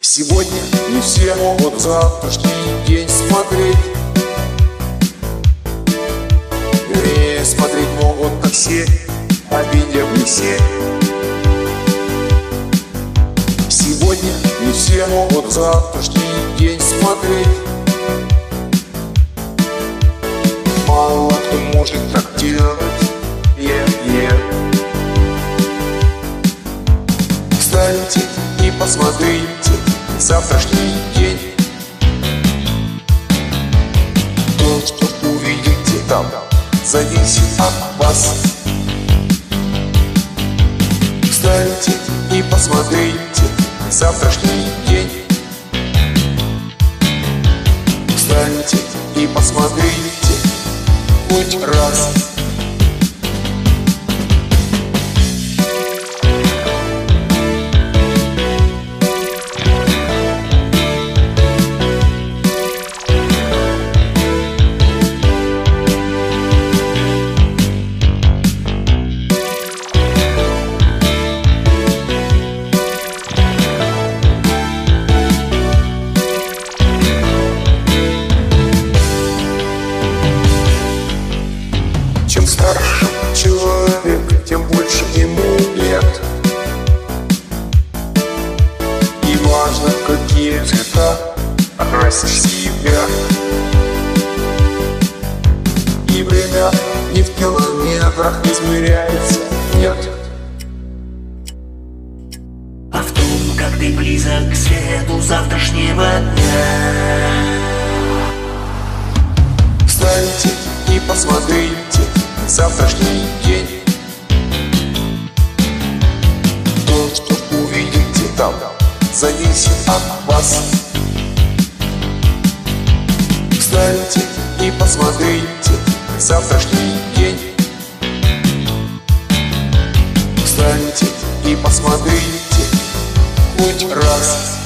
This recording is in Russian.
Сегодня не все могут завтрашний день смотреть. Вернее, смотреть могут на все, обидев не все. Сегодня не все могут завтрашний день смотреть. Мало кто может так делать. Встаньте и посмотрите завтрашний день. То, что увидите там, зависит от вас. Встаньте и посмотрите завтрашний день. Встаньте и посмотрите хоть раз. Чем старше человек, тем больше ему лет. И важно, какие цвета окрасишь себя. И время не в километрах измеряется, нет, а в том, как ты близок к свету завтрашнего дня. Встаньте и посмотрите завтрашний день. То, что увидите там, зависит от вас. Встаньте и посмотрите завтрашний день. Встаньте и посмотрите хоть раз.